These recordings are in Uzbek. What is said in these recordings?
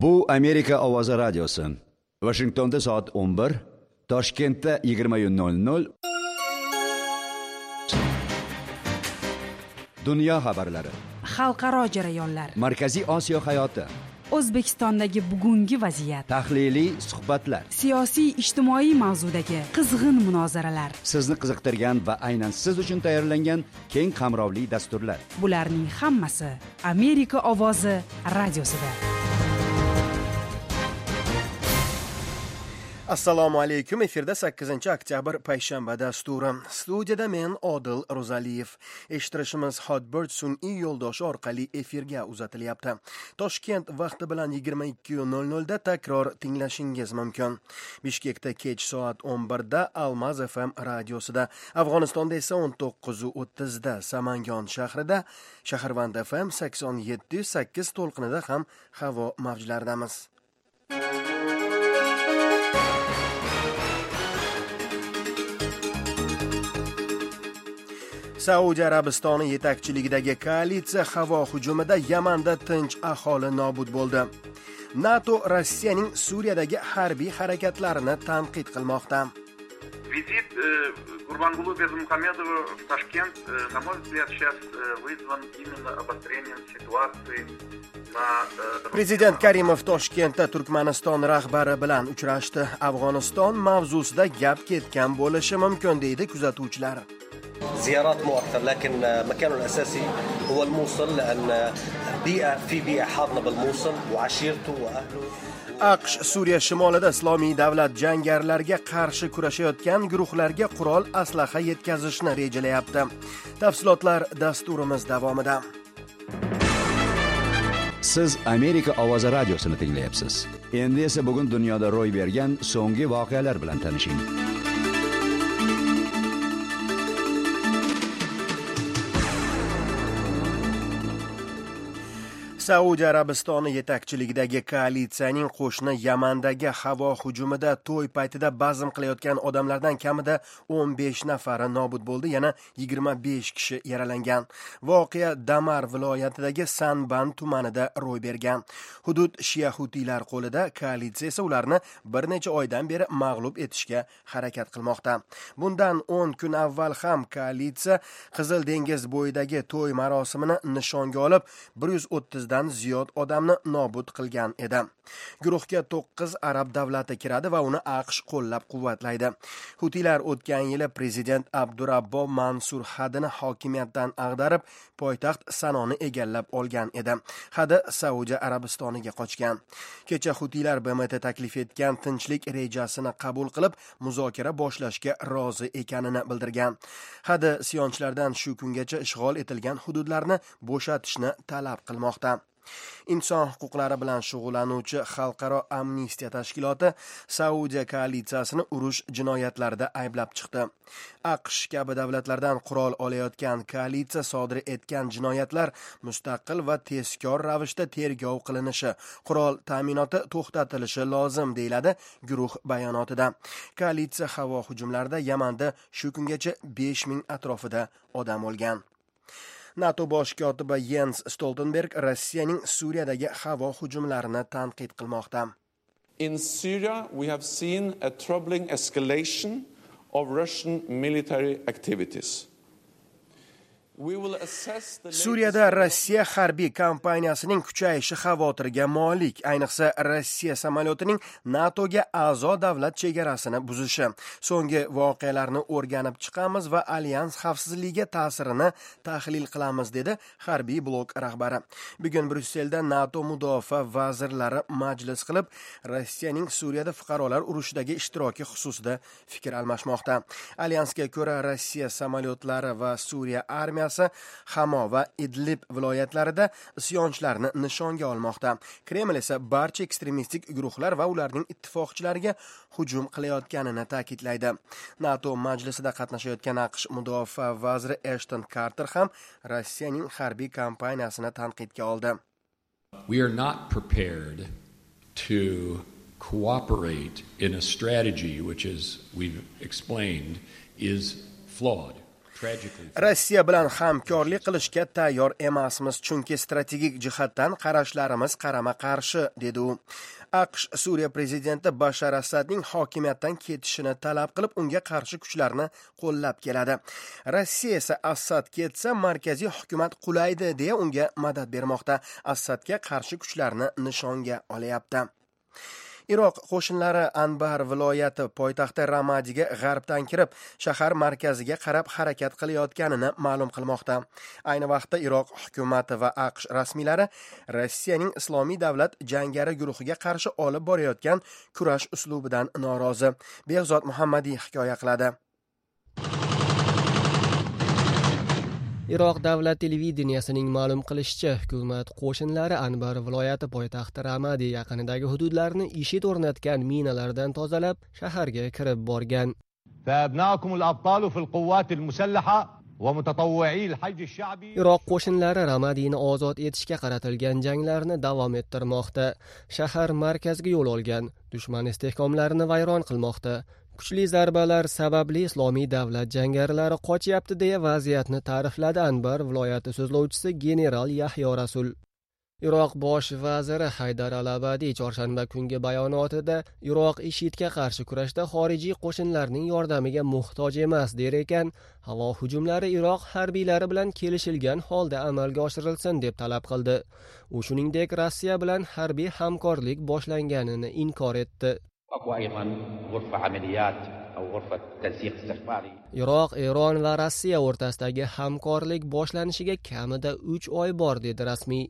Bu Amerika ovozi radiosi. Washingtonda soat 11, Toshkentda 20:00. Dunyo xabarlari. Xalqaro jarayonlar. Markaziy Osiyo hayoti. O'zbekistondagi bugungi vaziyat. Tahliliy suhbatlar. Siyosiy ijtimoiy mavzudagi qizg'in munozaralar. Sizni qiziqtirgan va aynan siz uchun tayyorlangan keng qamrovli dasturlar. Bularning hammasi Amerika ovozi radiosida. Assalomu alaykum. Efirda 8-oktyabr payshanba dasturi. Studiyada men Odil Ro'zaliyev. Eshittirishimiz Hotbird sun'iy yo'ldoshi orqali efirga uzatilyapti. Toshkent vaqti bilan 22:00 da takror tinglashingiz mumkin. Bishkekda kech soat 11 da Almaz FM radiosida, Afg'onistonda esa 19:30 da Samangon shahrida, Shaharvand FM 87.8 to'lqinida ham havo mavjlaridamiz. Saudiya Arabistoni yetakchiligidagi koalitsiya havo hujumida Yamanda tinch aholi nobud bo'ldi. NATO Rossiyaning Suriyadagi harbiy harakatlarini tanqid qilmoqda. Визит Гурбангулы Бердымухамедова в Ташкент, на мой взгляд, сейчас вызван именно обострением ситуации на... Prezident Karimov Toshkentda Turkmaniston rahbari bilan uchrashdi. Afg'oniston mavzusida gap ketgan bo'lishi mumkin, deydi kuzatuvchilar. زيارات مؤقتة لكن مكانه الأساسي هو الموصل لأن بيئة حاضنة بالموصل وعشيرته وأهله. AQSh Suriya shimolida Islomiy davlat jangarilarga qarshi kurashayotgan guruhlarga qurol aslaha yetkazishni rejalayapti. Tafsilotlar dasturimiz davomida. Siz Amerika ovozi radiosini tinglayapsiz. Endi esa bugun dunyoda ro'y bergan so'nggi voqealar bilan tanishing. Saudiya Arabistoni yetakchiligidagi koalitsiyaning qo'shni Yamandagi havo hujumida to'y paytida bazm qilayotgan odamlardan kamida 15 nafari nobud bo'ldi, yana 25 kishi yaralangan. Voqea Damar viloyatidagi Sanban tumanida ro'y bergan. Hudud shia hutiylar qo'lida, koalitsiya esa ularni bir necha oydan beri mag'lub etishga harakat qilmoqda. Bundan 10 kun avval ham koalitsiya Qizil dengiz bo'yidagi to'y marosimini nishonga olib 130 dan ziyod odamni nobud qilgan edi. Guruhga 9 arab davlati kiradi va uni AQSh qo'llab-quvvatlaydi. Hutiylar o'tgan yili prezident Abdurabbo Mansur Hadini hokimiyatdan ag'darib, poytaxt Sanoni egallab olgan edi. Hadi Saudiya Arabistoniga qochgan. Kecha hutiylar BMT taklif etgan tinchlik rejasini qabul qilib, muzokara boshlashga rozi ekanini bildirgan. Hadi isyonchilardan shu kungacha ishg'ol etilgan hududlarni bo'shatishni talab qilmoqda. Inson huquqlari bilan shug'ullanuvchi Xalqaro amnistiya tashkiloti Saudiya koalitsiyasini urush jinoyatlarida ayblab chiqdi. AQSh kabi davlatlardan qurol olayotgan koalitsiya sodir etgan jinoyatlar mustaqil va tezkor ravishda tergov qilinishi, qurol ta'minoti to'xtatilishi lozim, deyiladi guruh bayonotida. Koalitsiya havo hujumlarida Yamanda shu kungacha 5000 atrofida odam o'lgan. NATO bosh kotibi Jens Stoltenberg Rossiyaning Suriyadagi havo hujumlarini tanqid qilmoqda. In Syria we have seen a troubling escalation of Russian military activities. Suriyada Rossiya harbiy kampaniyasining kuchayishi xavotirga molik, ayniqsa Rossiya samolyotining NATOga a'zo davlat chegarasini buzishi. So'nggi voqealarni o'rganib chiqamiz va alyans xavfsizligiga ta'sirini tahlil qilamiz, dedi harbiy blok rahbari. Bugun Bryusselda NATO mudofaa vazirlari majlis qilib, Rossiyaning Suriyada fuqarolar urushidagi ishtiroki xususida fikr almashmoqda. Alyansga ko'ra Rossiya samolyotlari va Suriya armiyasi Hamo va Idlib viloyatlarida isyonchilarni nishonga olmoqda. Kreml esa barcha ekstremistik guruhlar va ularning ittifoqchilariga hujum qilayotganini ta'kidlaydi. NATO majlisida qatnashayotgan AQSh mudofaa vaziri Ashton Carter ham Rossiyaning harbiy kampaniyasini tanqidga oldi. We are not prepared to cooperate in a strategy which, as we've explained, is flawed. Rossiya bilan hamkorlik qilishga tayyor emasmiz, chunki strategik jihatdan qarashlarimiz qarama-qarshi, dedi u. AQSh Suriya prezidenti Bashar Asadning hokimiyatdan ketishini talab qilib, unga qarshi kuchlarni qo'llab keladi. Rossiya esa Asad ketsa markaziy hukumat qulaydi deya unga madad bermoqda. Asadga qarshi kuchlarni nishonga olyapti. Iroq qo'shinlari Anbar viloyati poytaxti Ramadiga g'arbdan kirib, shahar markaziga qarab harakat qilayotganini ma'lum qilmoqda. Ayni vaqtda Iroq hukumati va AQSh rasmiylari Rossiyaning Islomiy davlat jangari guruhiga qarshi olib borayotgan kurash uslubidan norozi. Behzod Muhammadiy hikoya qiladi. Iroq davlat televideniyasining ma'lum qilishicha, hukumat qo'shinlari Anbar viloyati poytaxti Ramadi yaqinidagi hududlarni IShID o'rnatgan minalardan tozalab, shaharga kirib borgan. Iroq qo'shinlari Ramadini ozod etishga qaratilgan janglarni davom ettirmoqda. Shahar markaziga yo'l olgan, dushman istehkomlarini vayron qilmoqda. Kuchli zarbalar sababli Islomiy davlat jangarilari qochyapti deya vaziyatni ta'rifladi Anbar viloyati so'zlovchisi general Yahyo Rasul. Iroq bosh vaziri Haydar al-Abadiy chorshanba kungi bayonotida Iroq IShIDga qarshi kurashda xorijiy qo'shinlarning yordamiga muhtoj emas der ekan, havo hujumlari Iroq harbiylari bilan kelishilgan holda amalga oshirilsin deb talab qildi. U shuningdek Rossiya bilan harbiy hamkorlik boshlanganini inkor etdi. Iroq, Eron va Rossiya o'rtasidagi hamkorlik boshlanishiga kamida 3 oy bor dedi rasmiy.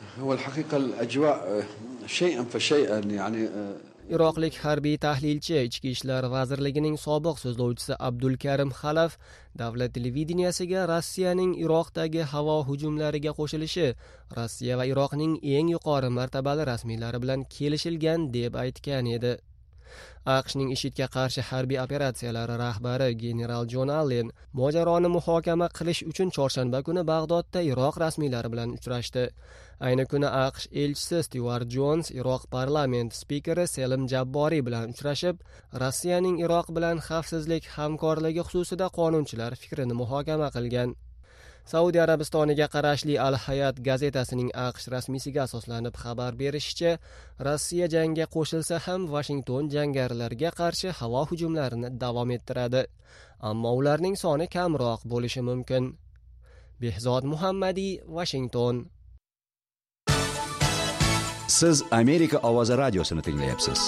Iroqlik harbiy tahlilchi, Ichki ishlar vazirligining sobiq so'zlovchisi Abdulkarim Xalaf davlat televideniyasiga Rossiyaning Iroqdagi havo hujumlariga qo'shilishi Rossiya va Iroqning eng yuqori martabali rasmiylari bilan kelishilgan deb aytgan edi. AQShning IShIDga qarshi harbiy operatsiyalari rahbari general Jon Allen mojaroni muhokama qilish uchun chorshanba kuni Bag'dodda Iroq rasmiylari bilan uchrashdi. Ayni kuni AQSh elchisi Stewart Jones Iroq parlament spikeri Selim Jabboriy bilan uchrashib, Rossiyaning Iroq bilan xavfsizlik hamkorligi xususida qonunchilar fikrini muhokama qilgan. Saudiya Arabistoniga qarashli Al-Hayat gazetasining AQSh rasmiysiga asoslanib xabar berishicha, Rossiya jangga qo'shilsa ham Washington jangarilarga qarshi havo hujumlarini davom ettiradi. Ammo ularning soni kamroq bo'lishi mumkin. Behzod Muhammadiy, Washington. Siz Amerika ovozi radiosini tinglayapsiz.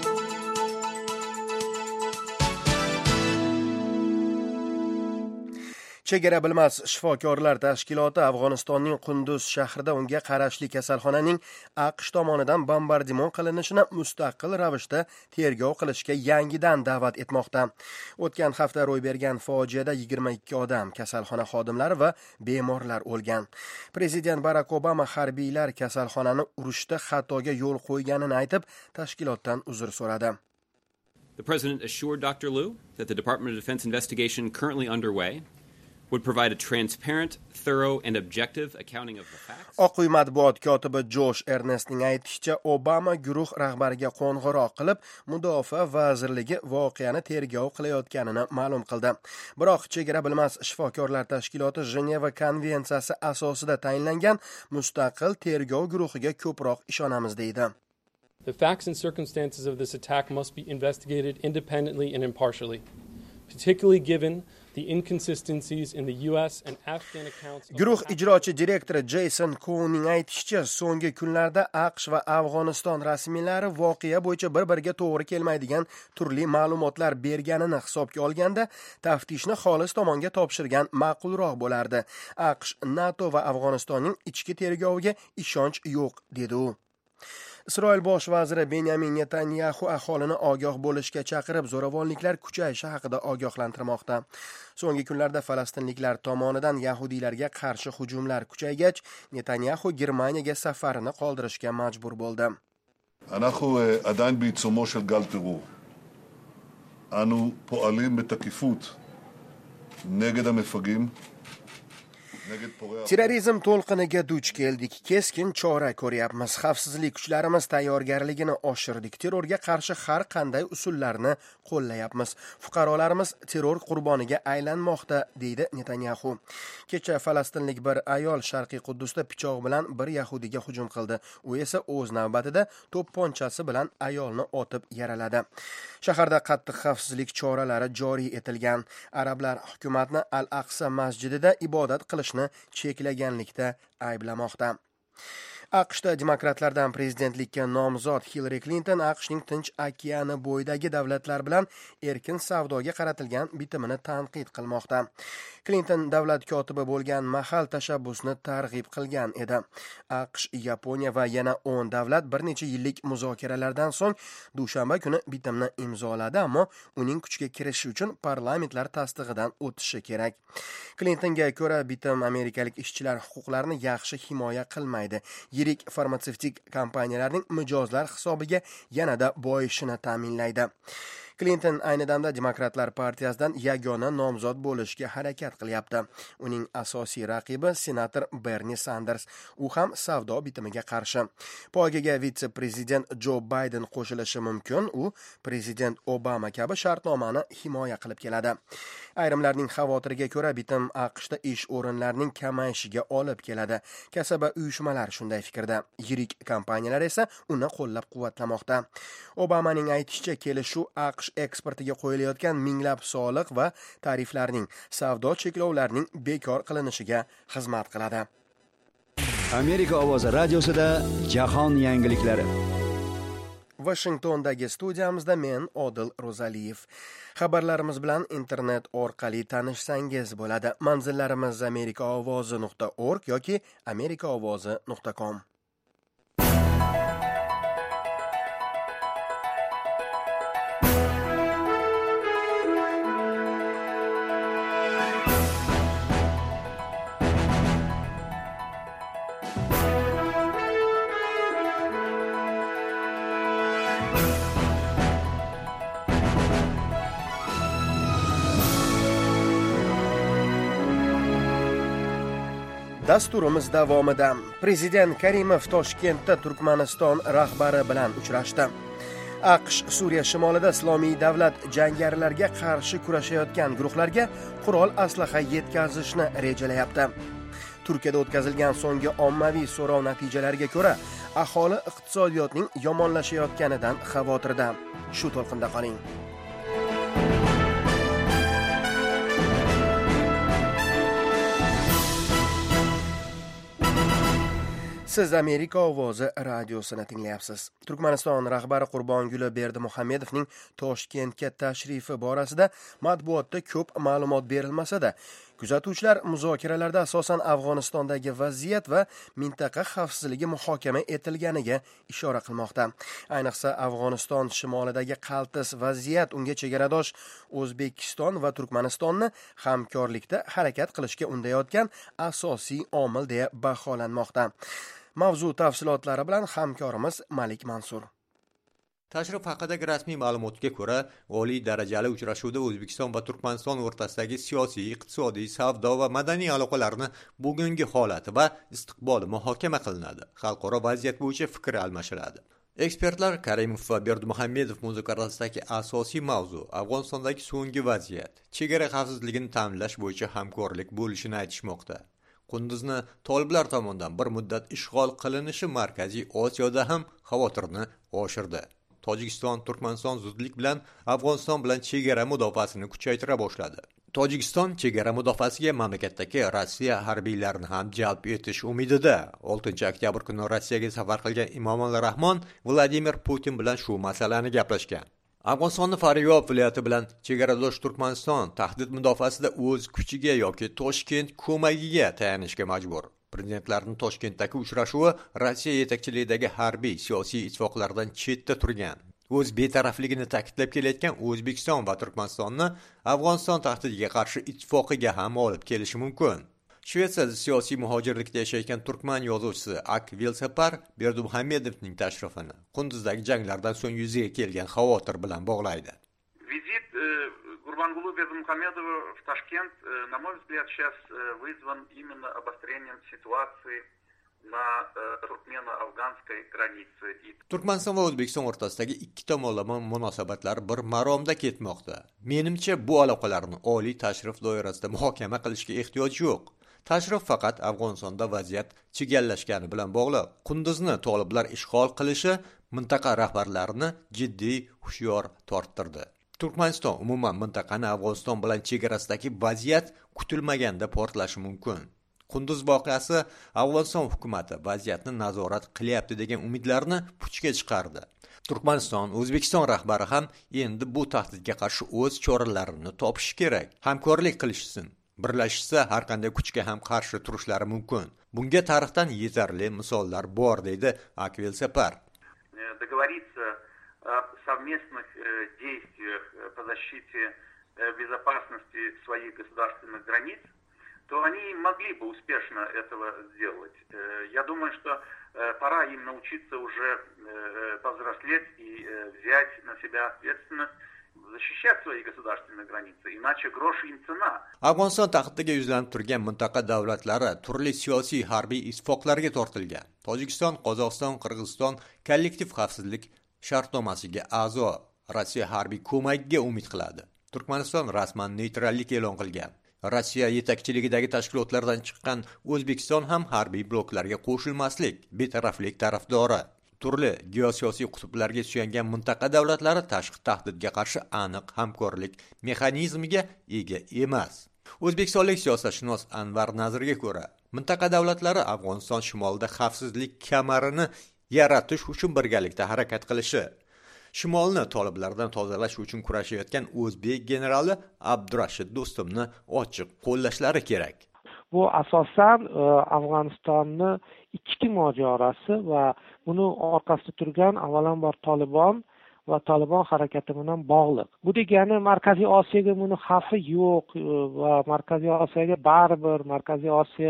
Chegara bilmas shifokorlar tashkiloti Afg'onistonning Qunduz shahrida unga qarashli kasalxonaning AQSh tomonidan bombardimon qilinishini mustaqil ravishda tergov qilishga yangidan da'vat etmoqda. O'tgan hafta ro'y bergan fojiada 22 odam, kasalxona xodimlari va bemorlar o'lgan. Prezident Barack Obama harbiylar kasalxonani urushda xatoga yo'l qo'yganini aytib, tashkilotdan uzr so'radi. The president assured Dr. Liu that the Department of Defense investigation currently underway would provide a transparent, thorough and objective accounting of the facts. Oq uy matbuot kotibi Josh Ernestning aytishicha, Obama guruh rahbariga qo'ng'iroq qilib, Mudofaa vazirligi voqeani tergov qilayotganini ma'lum qildi. Biroq chegara bilmas shifokorlar tashkiloti Jeneva konvensiyasi asosida tayinlangan mustaqil tergov guruhiga ko'proq ishonamiz deydi. The facts and circumstances of this attack must be investigated independently and impartially, particularly given the inconsistencies in the US and Afghan accounts. Guruh ijrochi direktori Jason Coonning aytishicha, so'nggi kunlarda AQSh va Afg'oniston rasmiylari voqea bo'yicha bir-biriga to'g'ri kelmaydigan turli ma'lumotlar berganini hisobga olganda, taftishni xolis tomonga topshirgan ma'qulroq bo'lardi. AQSh, NATO va Afg'onistonning ichki tergoviga ishonch yo'q, dedi u. Isroil bosh vaziri Benyamin Netanyahu aholini ogoh bo'lishga chaqirib, zo'ravonliklar kuchayishi haqida ogohlantirmoqda. So'nggi kunlarda falastinliklar tomonidan yahudiylarga qarshi hujumlar kuchaygach, Netanyahu Germaniyaga safarini qoldirishga majbur bo'ldi. אנחנו עדיין בעיצומו של גל טרור. אנו פועלים בתקיפות נגד המפגעים. Terrorizm to'lqiniga duch keldik. Keskin chora ko'ryapmiz. Xavfsizlik kuchlarimiz tayyorgarligini oshirdik. Terrorga qarshi har qanday usullarni qo'llayapmiz. Fuqarolarimiz terror qurboniga aylanmoqda, deydi Netanyahu. Kecha falastinlik bir ayol Sharqiy Quddusda pichoq bilan bir yahudiga hujum qildi. U esa o'z navbatida to'pponchasi bilan ayolni otib yaraladi. Shaharda qattiq xavfsizlik choralari joriy etilgan. Arablar hukumatni Al-Aqsa masjidida ibodat qilishni cheklaganlikda ayblamoqda. AQShda demokratlardan prezidentlikka nomzod Hillary Clinton AQShning Tinch okeani bo'yidagi davlatlar bilan erkin savdoga qaratilgan bitimini tanqid qilmoqda. Clinton davlat kotibi bo'lgan mahal tashabbusni targ'ib qilgan edi. AQSh, Yaponiya va yana 10 davlat bir necha yillik muzokaralardan so'ng dushanba kuni bitimni imzoladi, ammo uning kuchga kirishi uchun parlamentlar tasdig'idan o'tishi kerak. Clintonga ko'ra bitim amerikalik ishchilar huquqlarini yaxshi himoya qilmaydi. Yirik farmatsevtik kompaniyalarning mijozlar hisobiga yanada boyishini ta'minlaydi. Clinton ayni damda Demokratlar partiyasidan yagona nomzod bo'lishga harakat qilyapti. Uning asosiy raqibi senator Bernie Sanders. U ham savdo bitimiga qarshi. Poygaga vitse-prezident Joe Biden qo'shilishi mumkin. U prezident Obama kabi shartnomani himoya qilib keladi. Ayrimlarning xavotiriga ko'ra bitim AQShda ish o'rinlarining kamayishiga olib keladi. Kasaba uyushmalari shunday fikrda. Yirik kompaniyalar esa uni qo'llab-quvvatlamoqda. Obamaning aytishicha, kelishuv AQSh eksportiga qo'yilayotgan minglab soliq va tariflarning, savdo cheklovlarining bekor qilinishiga xizmat qiladi. Amerika ovozi radiosida jahon yangiliklari. Washingtondagi studiyamizda men Odil Ro'zaliyev. Xabarlarimiz bilan internet orqali tanishsangiz bo'ladi. Manzillarimiz amerikaovozi.org yoki amerikaovozi.com. Dasturimiz davomida Prezident Karimov Toshkentda Turkmaniston rahbari bilan uchrashdi. AQSh Suriya shimolida Islomiy davlat jangarilarga qarshi kurashayotgan guruhlarga qurol aslaha yetkazishni rejalayapti. Turkiyada o'tkazilgan so'nggi ommaviy so'rov natijalariga ko'ra, aholi iqtisodiyotning yomonlashayotganidan xavotirda. Shu to'lqinda qoling. Siz Amerika ovozi radiosini tinglayapsiz. Turkmaniston rahbari Qurbonguli Berdimuhamedovning Toshkentga tashrifi borasida matbuotda ko'p ma'lumot berilmasa-da, kuzatuvchilar muzokaralarda asosan Afg'onistondagi vaziyat va mintaqa xavfsizligi muhokama etilganiga ishora qilmoqda. Ayniqsa Afg'oniston shimolidagi qaltis vaziyat unga chegaradosh O'zbekiston va Turkmanistonni hamkorlikda harakat qilishga undayotgan asosiy omil deya baholanmoqda. Mavzu tafsilotlari bilan hamkorimiz Malik Mansur. Tashrif haqidagi rasmiy ma'lumotga ko'ra, oliy darajali uchrashuvda O'zbekiston va Turkmaniston o'rtasidagi siyosiy, iqtisodiy, savdo va madaniy aloqalarni bugungi holati va istiqboli muhokama qilinadi. Xalqaro vaziyat bo'yicha fikr almashiladi. Ekspertlar Karimov va Berdimuhamedov muzokarasidagi asosiy mavzu Afg'onistondagi so'nggi vaziyat, chegara xavfsizligini ta'minlash bo'yicha hamkorlik bo'lishini aytishmoqda. Qunduzni toliblar tomonidan bir muddat ishg'ol qilinishi Markaziy Osiyoda ham xavotirni oshirdi. Tojikiston, Turkmaniston zudlik bilan Afg'oniston bilan chegara mudofaasini kuchaytira boshladi. Tojikiston chegara mudofaasiga mamlakatdagi Rossiya harbiylarini ham jalb etish umidida. 6 oktyabr kuni Rossiyaga safar qilgan Emomali Rahmon Vladimir Putin bilan shu masalani gaplashgan. Afg'onistonning Faryab viloyati bilan chegaradosh Turkmaniston tahdid mudofaasida o'z kuchiga yoki Toshkent ko'magiga tayanishga majbur. Prezidentlarning Toshkentdagi uchrashuvi Rossiya yetakchiligidagi harbiy siyosiy ittifoqlardan chetda turgan. O'z betarafligini ta'kidlab kelayotgan O'zbekiston va Turkmanistonni Afg'oniston tahdidiga qarshi ittifoqiga ham olib kelishi mumkin. Shvetsiyada siyosiy muhojirlikda yashayotgan turkman yozuvchisi Ak Velsapar Berdimuhamedovning tashrifini Qunduzdagi janglardan so'ng yuzaga kelgan xavotir bilan bog'laydi. Vizit Гурбангулу Бердымухамедова в Ташкент, на мой взгляд, сейчас вызван именно обострением ситуации на turkmeno-afg'anской graniце. Turkmaniston va O'zbekiston o'rtasidagi ikki tomonlama munosabatlar bir maromda ketmoqda. Menimcha, bu aloqalarni oliy tashrif doirasida muhokama qilishga ehtiyoj yo'q. Tashrif faqat Afg'onistonda vaziyat chigallashgani bilan bog'liq. Qunduzni toliblar ishg'ol qilishi mintaqa rahbarlarini jiddiy hushyor torttirdi. Turkmaniston umuman mintaqani Afg'oniston bilan chegarasidagi vaziyat kutilmaganda portlashi mumkin. Qunduz voqeasi Afg'oniston hukumati vaziyatni nazorat qilyapti degan umidlarni puchga chiqardi. Turkmaniston, O'zbekiston rahbari ham endi bu tahdidga qarshi o'z choralarini topishi kerak. Hamkorlik qilishsin. Birlashishsa har qanday kuchga ham qarshi turishlari mumkin. Bunga tarixdan yetarli misollar bor, deydi Akvel Separ. Договориться о совместных действиях по защите безопасности своих государственных границ, то они могли бы успешно этого сделать. Я думаю, что пора им научиться уже повзрослеть и взять на себя ответственность защищать свои государственные границы, иначе грош им цена. Afg'oniston tahdidiga yuzlanib turgan mintaqa davlatlari turli siyosiy harbiy ittifoqlarga tortilgan. Tojikiston, Qozog'iston, Qirg'iziston kollektiv xavfsizlik shartnomasiga a'zo. Rossiya harbiy ko'magiga umid qiladi. Turkmaniston rasman neytrallik e'lon qilgan. Rossiya yetakchiligidagi tashkilotlardan chiqqan O'zbekiston ham harbiy bloklarga qo'shilmaslik, betaraflik tarafdori. Turli geosiyosiy qutblarga suyangan mintaqa davlatlari tashqi tahdidga qarshi aniq hamkorlik mexanizmiga ega emas. O'zbekistonlik siyosatshunos Anvar Nazirga ko'ra, mintaqa davlatlari Afg'oniston shimolida xavfsizlik kamarini yaratish uchun birgalikda harakat qilishi, shimolni toliblardan tozalash uchun kurashayotgan o'zbek generali Abdurashid Do'stumni ochiq qo'llashlari kerak. Bu asosan Afg'onistonni ichki mojarosi va buni orqasida turgan avvalambor Tolibon va Tolibon harakati bilan bog'liq. Bu degani Markaziy Osiyoga buni xavfi yo'q va Markaziy Osiyoga baribir Markaziy Osiyo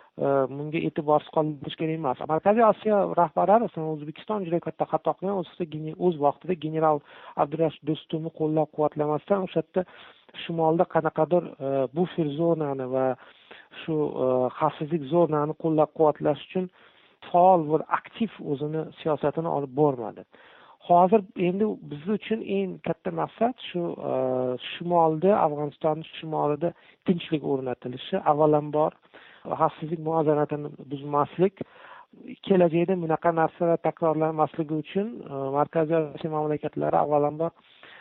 bunga e'tiborsiz qolish kerak emas. Markaziy Osiyo rahbarlari O'zbekiston juda katta xato qilgan, o'z vaqtida general Abdurashid Do'stumni qo'llab-quvvatlamasdan o'sha yerda shimolda qanaqadir bufer zonani va shu xavfsizlik zonani qo'llab-quvvatlash uchun faol va aktiv o'zini siyosatini olib bormadi. Hozir endi biz uchun eng katta maqsad shu shimolda, Afg'onistonning shimolida tinchlik o'rnatilishi, avvalambor xavfsizlik muvozanatini buzmaslik, kelajakda bunaqa narsalar takrorlanmasligi uchun Markaziy Osiyo mamlakatlari avvalambor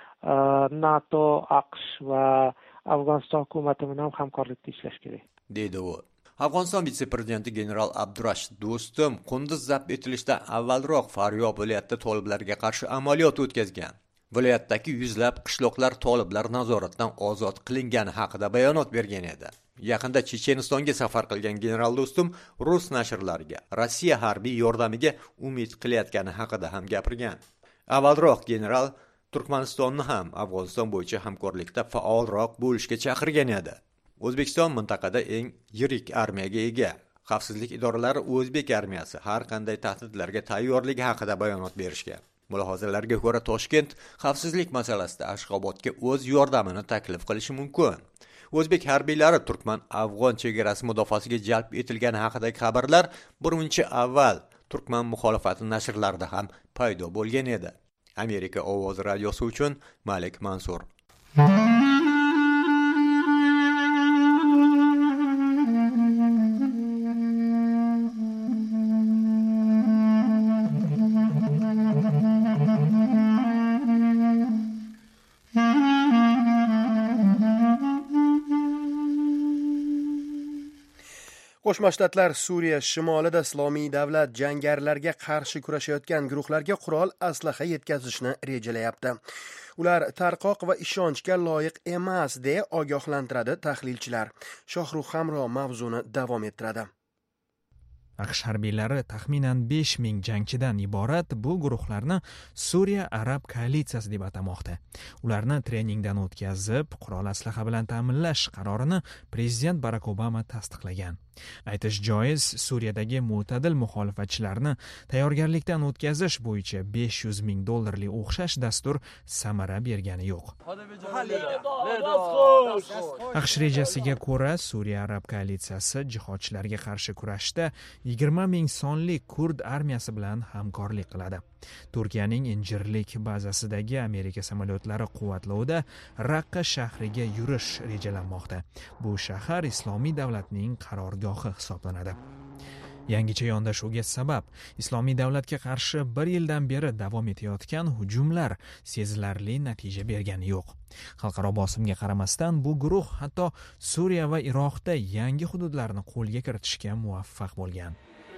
NATO, AQSh va Afg'oniston hukumati bilan hamkorlikda ishlash kerak, deydi u. Afg'oniston vitse-prezidenti general Abdurashid Do'stum Qunduz zabt etilishdan avvalroq Faryob viloyatida toliblarga qarshi amaliyot o'tkazgan. Viloyatdagi yuzlab qishloqlar toliblar nazoratidan ozod qilingani haqida bayonot bergan edi. Yaqinda Chechenistonga safar qilgan general Do'stum rus nashrlariga Rossiya harbiy yordamiga umid qilayotgani haqida ham gapirgan. Avvalroq general Turkmanistonni ham Afg'oniston bo'yicha hamkorlikda faolroq bo'lishga chaqirgan edi. O'zbekiston mintaqada eng yirik armiyaga ega. Xavfsizlik idoralari o'zbek armiyasi har qanday tahdidlarga tayyorligi haqida bayonot berishgan. Mulohazalarga ko'ra Toshkent xavfsizlik masalasida Ashxobodga o'z yordamini taklif qilishi mumkin. O'zbek harbiylari turkman-afg'on chegarasi mudofaasiga jalb etilgani haqidagi xabarlar bir muncha avval turkman muxolifati nashrlarida ham paydo bo'lgan edi. Amerika ovozi radiosi uchun Malik Mansur. Qo'shma Shtatlar Suriya shimolida Islomiy davlat jangarilarga qarshi kurashayotgan guruhlarga qurol aslaha yetkazishni rejalayapti. Ular tarqoq va ishonchga loyiq emas deya ogohlantiradi tahlilchilar. Shohruh Hamro mavzuni davom ettiradi. AQSh harbiylari taxminan 5000 jangchidan iborat bu guruhlarni Suriya Arab koalitsiyasi deb atamoqda. Ularni treningdan o'tkazib, qurol aslaha bilan ta'minlash qarorini prezident Barack Obama tasdiqlagan. Aytish joiz, Suriyadagi mo'tadil muxolifatchilarni tayyorgarlikdan o'tkazish bo'yicha $500,000 o'xshash dastur samara bergani yo'q. AQSh rejasiga ko'ra, Suriya Arab koalitsiyasi jihodchilarga qarshi kurashda 20,000 sonli kurd armiyasi bilan hamkorlik qiladi. Turkiyaning Injirlik bazasidagi Amerika samolyotlari quvvatlovida Raqqa shahriga yurish rejalanmoqda. Bu shahar Islomiy davlatning qarorgohi hisoblanadi. Yangicha yondashuvga sabab Islomiy davlatga qarshi 1 yildan beri davom etayotgan hujumlar sezilarli natija bergani yo'q. Xalqaro bosimga qaramasdan bu guruh hatto Suriya va Iroqda yangi hududlarni qo'lga kiritishga muvaffaq bo'lgan.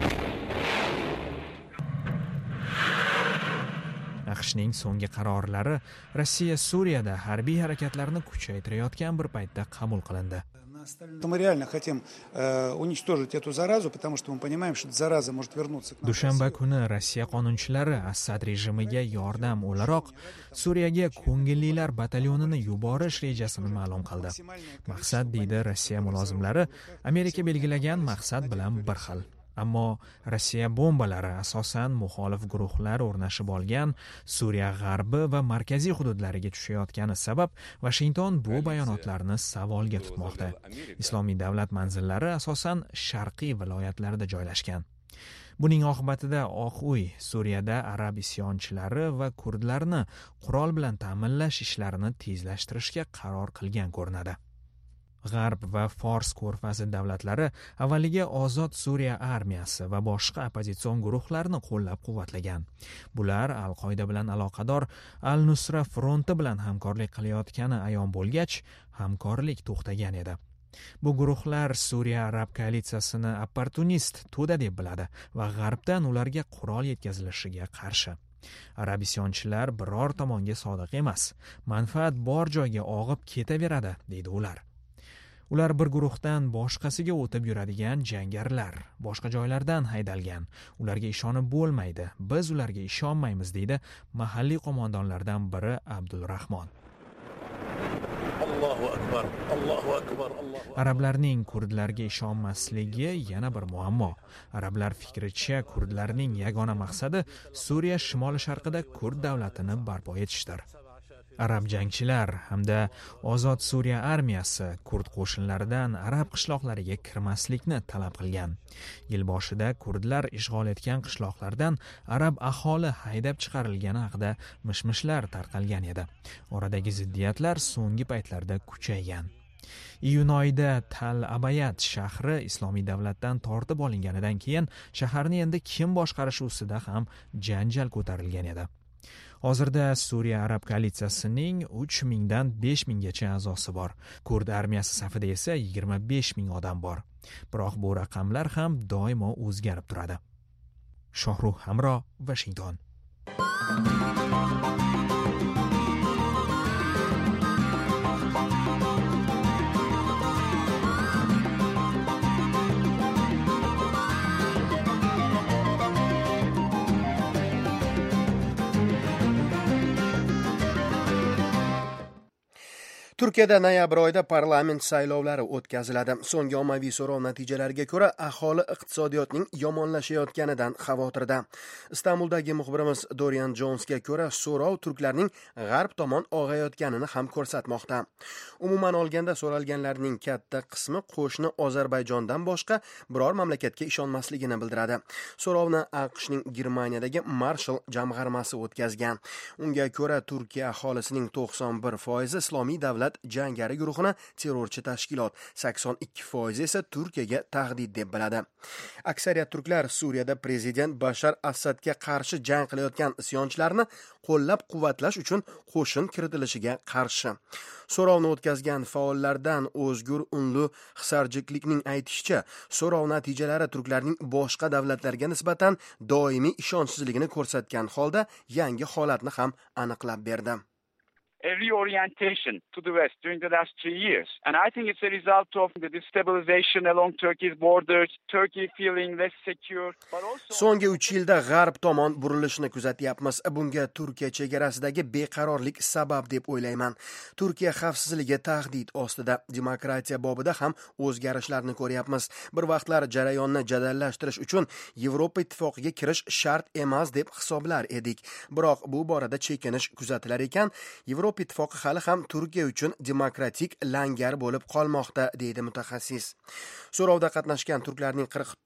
AQShning so'nggi qarorlari Rossiya Suriyada harbiy harakatlarni kuchaytirayotgan bir paytda qabul qilindi. Мы реально хотим уничтожить эту заразу, потому что мы понимаем, что зараза может вернуться к нам. Dushanba kuni Rossiya qonunchilari Assad rejimiga yordam o'laroq Suriyaga ko'ngillilar batalyonini yuborish rejasini ma'lum qildi. Maqsad, deydi Rossiya mulozimlari, Amerika belgilagan maqsad bilan bir xil. Ammo Rossiya bombalari asosan muxolif guruhlar o'rnashib olgan Suriya g'arbi va markaziy hududlariga tushayotgani sabab Washington bu bayonotlarni savolga tutmoqda. Islomiy davlat manzillari asosan sharqiy viloyatlarda joylashgan. Buning oqibatida Oq uy Suriyada arab isyonchilari va kurdlarni qurol bilan ta'minlash ishlarini tezlashtirishga qaror qilgan ko'rinadi. G'arb va Fors ko'rfazi davlatlari avvaliga Ozod Suriya armiyasi va boshqa oppozitsion guruhlarni qo'llab-quvvatlagan. Bular Al-Qoida bilan aloqador Al-Nusra fronti bilan hamkorlik qilayotgani ayon bo'lgach, hamkorlik to'xtagan edi. Bu guruhlar Suriya Arab koalitsiyasini opportunist to'da deb biladi va G'arbdan ularga qurol yetkazilishiga qarshi. Arab isyonchilar biror tomonga sodiq emas, manfaat bor joyga og'ib ketaveradi, deydi ular. Ular bir guruhdan boshqasiga o'tib yuradigan jangarilar, boshqa joylardan haydalgan. Ularga ishonib bo'lmaydi. Biz ularga ishonmaymiz, deydi mahalliy qo'mondonlardan biri Abdulrahmon. Allohu akbar, Allohu akbar, Allohu akbar. Arablarning kurdlarga ishonmasligi yana bir muammo. Arablar fikricha, kurdlarning yagona maqsadi Suriya shimoli-sharqida kurd davlatini barpo etishdir. Arab jangchilar hamda Ozod Suriya armiyasi kurd qo'shinlaridan arab qishloqlariga kirmaslikni talab qilgan. Yil boshida kurdlar ishg'ol etgan qishloqlardan arab aholi haydab chiqarilgani haqida mishmishlar tarqalgan edi. Oradagi ziddiyatlar so'nggi paytlarda kuchaygan. Iyun oyida Tal Abayat shahri Islomiy davlatdan tortib olinganidan keyin shaharni endi kim boshqarishi ustida ham janjal ko'tarilgan edi. Hozirda Suriya Arab koalitsiyasining 3,000 dan 5,000 gacha a'zosi bor. Kurd armiyasi safida esa 25,000 odam bor. Biroq bu raqamlar ham doimo o'zgarib turadi. Shohruh Hamro, Washington. Turkiyada noyabr oyida parlament saylovlari o'tkaziladi. So'nggi ommaviy so'rov natijalariga ko'ra, aholi iqtisodiyotning yomonlashayotganidan xavotirda. Istanbuldagi muxbirimiz Dorian Jonesga ko'ra, so'rov turklarning g'arb tomon og'ayotganini ham ko'rsatmoqda. Umuman olganda, so'ralganlarning katta qismi qo'shni Ozarbayjondan boshqa biror mamlakatga ishonmasligini bildiradi. So'rovni AQShning Germaniyadagi Marshall jamg'armasi o'tkazgan. Unga ko'ra, Turkiya aholisining 91% Islomiy davlat jangari guruhini terrorchi tashkilot, 82% esa Turkiyaga tahdid deb biladi. Aksariyat turklar Suriyada prezident Bashar Asadga qarshi jang qilayotgan isyonchilarni qo'llab-quvvatlash uchun qo'shin kiritilishiga qarshi. So'rovni o'tkazgan faollardan O'zgur Unlu Hisarjiklikning aytishicha, so'rov natijalari turklarning boshqa davlatlarga nisbatan doimiy ishonchsizligini ko'rsatgan holda yangi holatni ham aniqlab berdi. a reorientation to the West during the last 3 years. And I think it's a result of the destabilization along Turkey's borders, Turkey feeling less secure, but also... So'nggi 3 yilda g'arb tomon burilishni kuzatyapmiz. Bunga Turkiya chegarasidagi beqarorlik sabab deb o'ylayman. Turkiya xavfsizligi tahdid ostida. Demokratiya bobida ham o'zgarishlarni ko'ryapmiz. Bir vaqtlar jarayonni jadallashtirish uchun Yevropa ittifoqiga kirish shart emas deb hisoblar edik. Biroq bu borada chekinish kuzatilar ekan. Yevropa ittifoqi hali ham Turkiya uchun demokratik langar bo'lib qolmoqda, deydi mutaxassis. So'rovda qatnashgan turklarning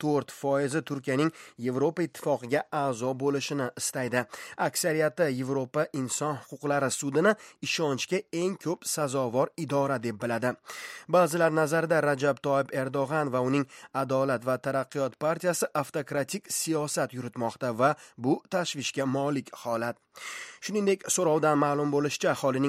44% Turkiyaning Yevropa ittifoqiga a'zo bo'lishini istaydi. Aksariyati Yevropa inson huquqlari sudini ishonchga eng ko'p sazovor idora deb biladi. Ba'zilar nazarida Rajab Toyyib Erdo'g'an va uning Adolat va taraqqiyot partiyasi avtokratik siyosat yuritmoqda va bu tashvishga molik holat. Shuningdek, so'rovdan ma'lum bo'lishicha, aholining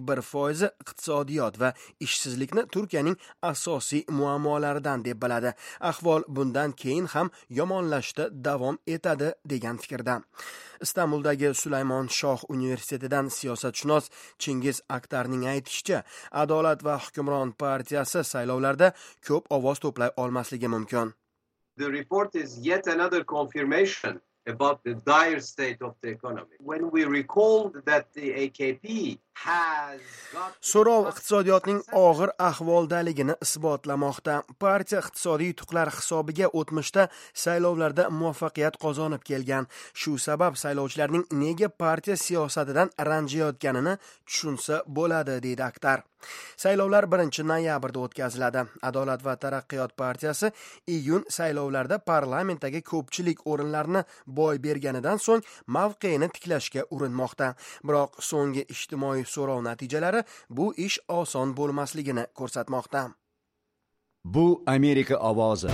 51% iqtisodiyot va ishsizlikni Turkiyaning asosiy muammolaridan deb biladi. Ahvol bundan keyin ham yomonlashda davom etadi degan fikrda. Istanbuldagi Sulaymon Shoh universitetidan siyosatshunos Chingiz Aktarning aytishicha, Adolat va hukmron partiyasi saylovlarda ko'p ovoz to'play olmasligi mumkin. The report is yet another confirmation about the dire state of the economy. When we recall that the AKP has got... So'rov iqtisodiyotning og'ir ahvoldaligini isbotlamoqda. Partiya iqtisodiy yutuqlar hisobiga o'tmishda saylovlarda muvaffaqiyat qozonib kelgan. Shu sabab saylovchilarning nega partiya siyosatidan ranjiyotganini tushunsa bo'ladi, deydi Aktar. Saylovlar 1-noyabrda o'tkaziladi. Adolat va taraqqiyot partiyasi iyun saylovlarda parlamentdagi ko'pchilik o'rinlarni boy berganidan so'ng mavqeini tiklashga urinmoqda. Biroq so'nggi ijtimoiy so'rov natijalari bu ish oson bo'lmasligini ko'rsatmoqda. Bu Amerika ovozi.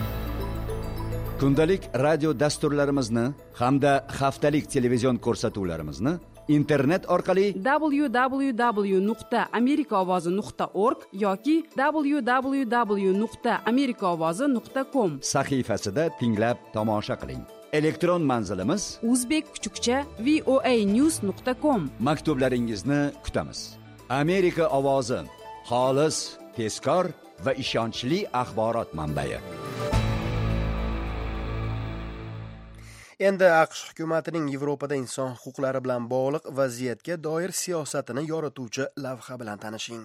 Kundalik radio dasturlarimizni hamda haftalik televizion ko'rsatuvlarimizni internet orqali www.amerikaovozi.org yoki www.amerikaovozi.com sahifasida tinglab tomosha qiling. Elektron manzilimiz uzbek_voanews.com. Maktublaringizni kutamiz. Amerika ovozi, xolis, tezkor va ishonchli axborot manbai. Endi AQSh hukumatining Yevropada inson huquqlari bilan bog'liq vaziyatga doir siyosatini yorituvchi lavha bilan tanishing.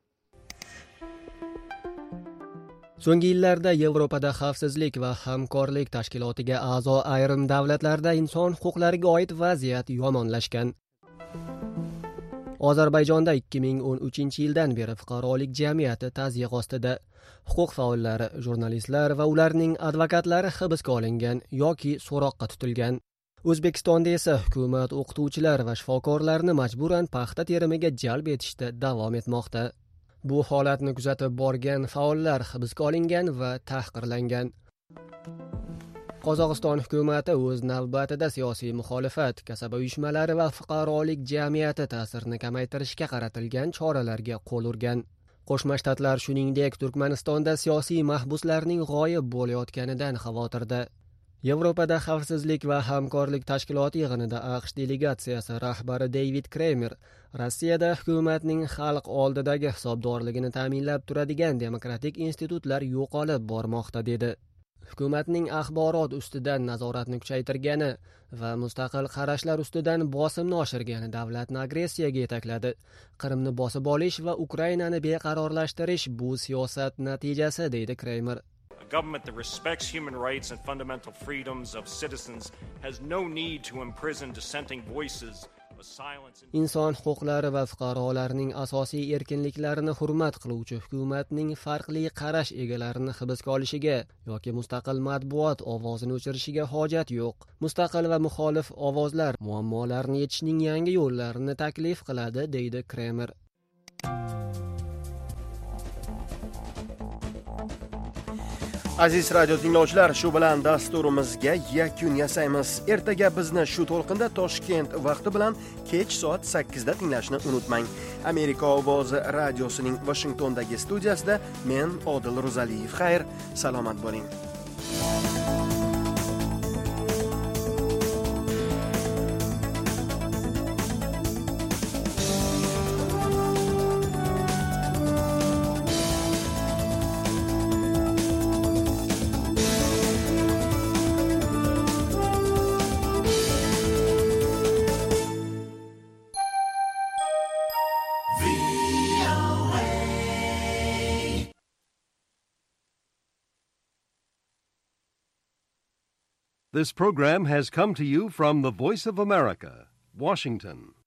So'nggi yillarda Yevropada xavfsizlik va hamkorlik tashkilotiga a'zo ayrim davlatlarda inson huquqlariga oid vaziyat yomonlashgan. Ozarbayjonda 2013-yildan beri fuqarolik jamiyati tazyiq ostida. Huquq faollari, jurnalistlar va ularning advokatlari hibsga olingan yoki so'roqqa tutilgan. O'zbekistonda esa hukumat o'qituvchilar va shifokorlarni majburan paxta terimiga jalb etishda davom etmoqda. Bu holatni kuzatib borgan faollar hibsga olingan va tahqirlangan. Qozog'iston hukumati o'z navbatida siyosiy muxolifat, kasaba uyushmalari va fuqarolik jamiyati ta'sirini kamaytirishga qaratilgan choralarga qo'l urgan. Qo'shma Shtatlar shuningdek Turkmanistonda siyosiy mahbuslarning g'oyib bo'layotganidan xavotirda. Yevropada xavfsizlik va hamkorlik tashkiloti yig'inida AQSh delegatsiyasi rahbari David Kramer Rossiyada hukumatning xalq oldidagi hisobdorligini ta'minlab turadigan demokratik institutlar yo'qolib bormoqda dedi. Hukumatning axborot ustidan nazoratni kuchaytirgani va mustaqil qarashlar ustidan bosimni oshirgani davlatni agressiyaga yetakladi. Qrimni bosib olish va Ukrainani beqarorlashtirish bu siyosat natijasi, deydi Kramer. A government that respects human rights and fundamental freedoms of citizens has no need to imprison dissenting voices. Inson huquqlari va fuqarolarning asosiy erkinliklarini hurmat qiluvchi hukumatning farqli qarash egalarini hibsga olishiga yoki mustaqil matbuot ovozini o'chirishiga hojat yo'q. Mustaqil va muxolif ovozlar muammolarni yechishning yangi yo'llarini taklif qiladi, deydi Kramer. Aziz radio tinglovchilar, shu bilan dasturimizga yakun yasaymiz. Ertaga bizni shu to'lqinda Toshkent vaqti bilan kech soat 8 da tinglashni unutmang. Amerika ovozi radiosining Washingtondagi studiyasida men Odil Ro'zaliyev. Xayr, salomat bo'ling. This program has come to you from the Voice of America, Washington.